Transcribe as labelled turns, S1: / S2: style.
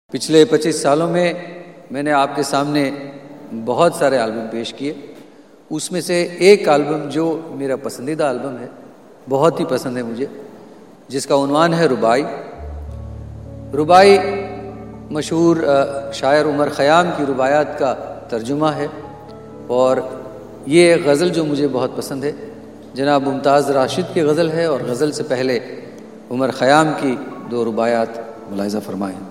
S1: पिछले 25 सालों में मैंने आपके सामने बहुत सारे एल्बम पेश किए। उसमें से एक एल्बम जो मेरा पसंदीदा एल्बम है, बहुत ही पसंद है मुझे, जिसका उन्वान है रुबाई। रुबाई मशहूर शायर उमर ख़याम की रुबायात का तर्जुमा है और ये गज़ल जो मुझे बहुत पसंद है जनाब मुमताज़ राशिद की गज़ल है और गज़ल से पहले उमर ख़याम की दो रुबायात मुलाहिज़ा फरमाएँ।